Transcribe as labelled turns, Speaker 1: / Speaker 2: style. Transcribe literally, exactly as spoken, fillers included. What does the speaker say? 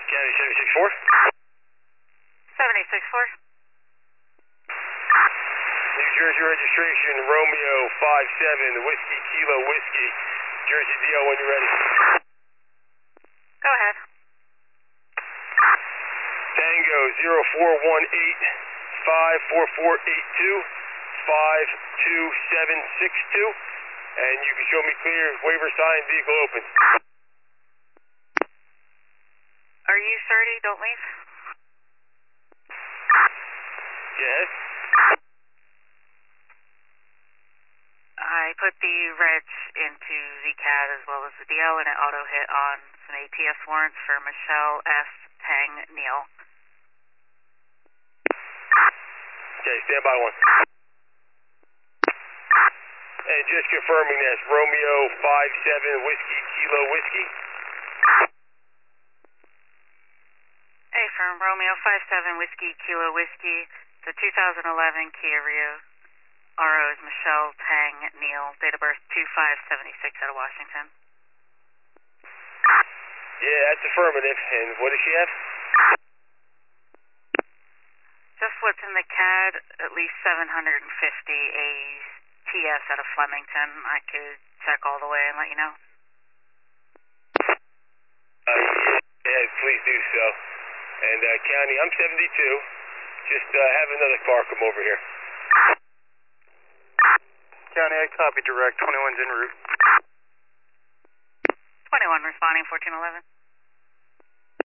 Speaker 1: County seventy-six four.
Speaker 2: seventy-six four.
Speaker 1: New Jersey registration, Romeo five seven, Whiskey Kilo Whiskey. Jersey D O when you're ready.
Speaker 2: Go ahead.
Speaker 1: Tango zero four one eight, five four four eight two, five two seven six two. And you can show me clear, waiver signed, vehicle open.
Speaker 2: Are you thirty? Don't leave.
Speaker 1: Yes.
Speaker 2: I put the reg into the C A D as well as the D L, and it auto hit on some A T S warrants for Michelle S. Tang Neal.
Speaker 1: Okay, stand by one. And just confirming this, Romeo five seven, Whiskey Kilo Whiskey.
Speaker 2: Hey, from Romeo five seven, Whiskey Kilo Whiskey, the two thousand eleven Kia Rio. R O is Michelle Tang Neal, date of birth two five seventy-six out of Washington.
Speaker 1: Yeah, that's affirmative. And what does she have?
Speaker 2: Just what's in the C A D, at least seven hundred fifty A T S out of Flemington. I could check all the way and let you know.
Speaker 1: Uh, yeah, yeah, please do so. And uh, County, I'm seventy-two. Just uh, have another car come over here.
Speaker 3: County, I copy direct. twenty-one's en route.
Speaker 2: twenty-one responding, fourteen eleven.